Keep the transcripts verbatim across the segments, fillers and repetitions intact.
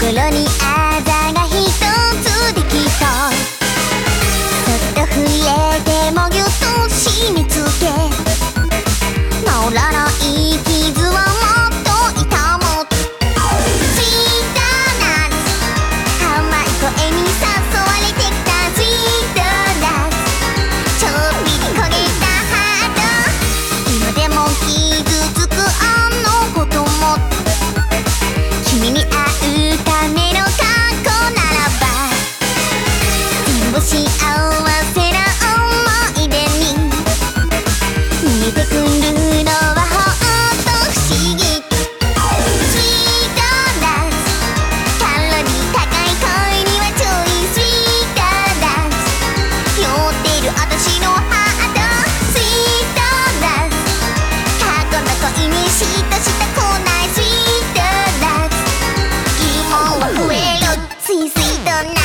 心にあざがひとつできた。そっと触れてもぎゅっと締め付け、治らない傷はもっと痛む。スイートナッツ、甘い声に誘われてきた。スイートナッツ、ちょっぴり焦げたハート、今でも傷つくあのことも。君に会うための過去ならば、全部幸せな思い出に見えてくるのはほんと不思議。スイートダンス、カロリー高い恋には注意。スイートダンス、酔ってる私のハート。スイートダンス、過去の恋に嫉妬したくない。スイートダンス、疑問は増える。スイスイートナッツ。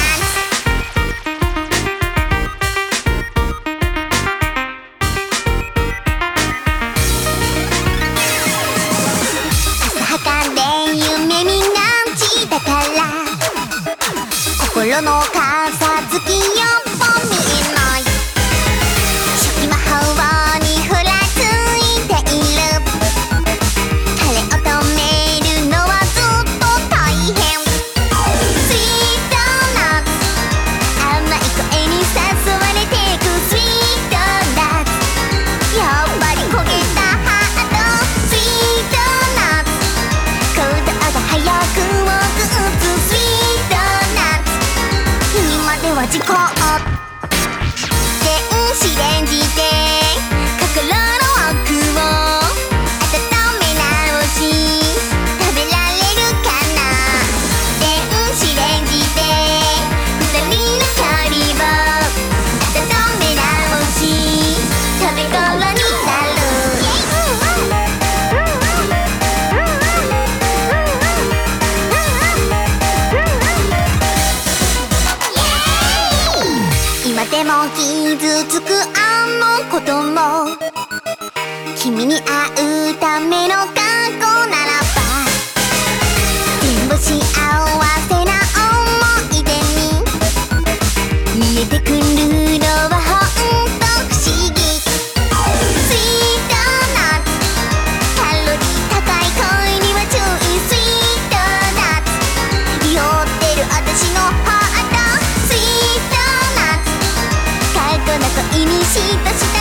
浅はかで夢見がちだから、心のかさつきよっぽ見えない。初期魔法にふらついている。彼を止めるのはずっと大変。スイートナッツ、甘い声に誘われてく。スイートナッツ、やっぱり焦げたハート。スイートナッツ、行動が早くを打つ。スイートナッツ、今では事故。電子レンジで心の奥を温め直し、食べられるかな。電子レンジで二人の距離を温め直し、食べ頃になる。今でも傷つくあのことも、君に会うための過去ならば、全部幸せな思い出に見えてくるのはほんと不思議。スイートナッツ、カロリー高い恋には注意。スイートナッツ、酔ってる私のハート。スイートナッツ、過去の恋に嫉妬した